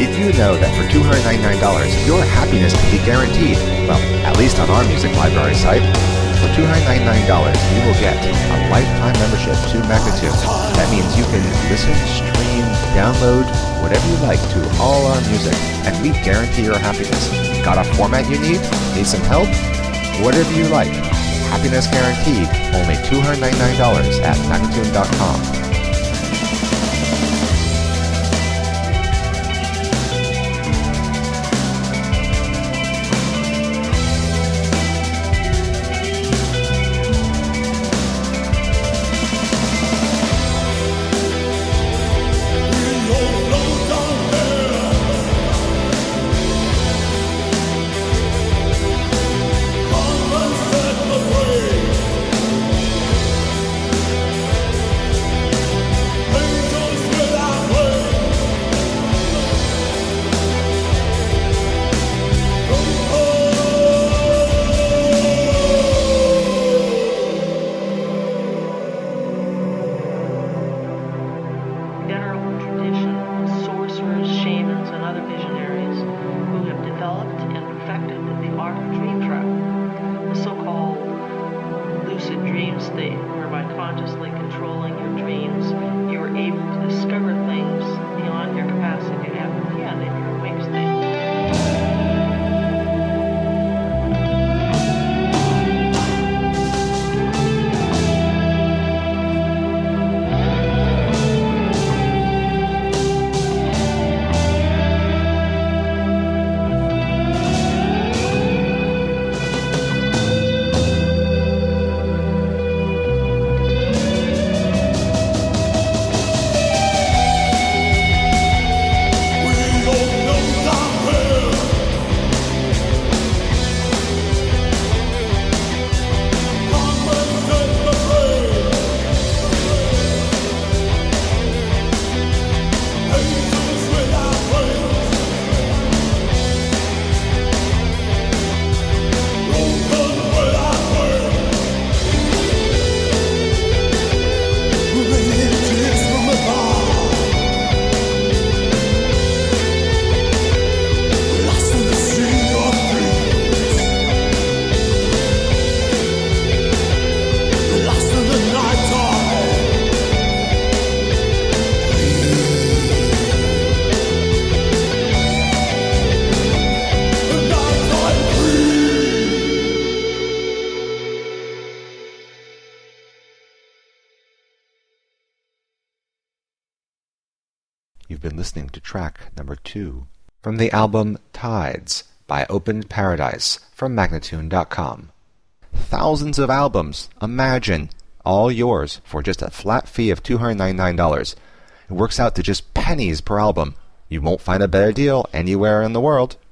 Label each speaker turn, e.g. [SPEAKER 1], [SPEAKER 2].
[SPEAKER 1] Did you know that for $299, your happiness can be guaranteed? Well, at least on our music library site. For $299, you will get a lifetime membership to Magnatune. That means you can listen, stream, download, whatever you like to all our music, and we guarantee your happiness. Got a format you need? Need some help? Whatever you like. Happiness guaranteed. Only $299 at Magnatune.com. You've been listening to track number 2 from the album Tides by Open Paradise from Magnatune.com. Thousands of albums, imagine, all yours for just a flat fee of $299. It works out to just pennies per album. You won't find a better deal anywhere in the world.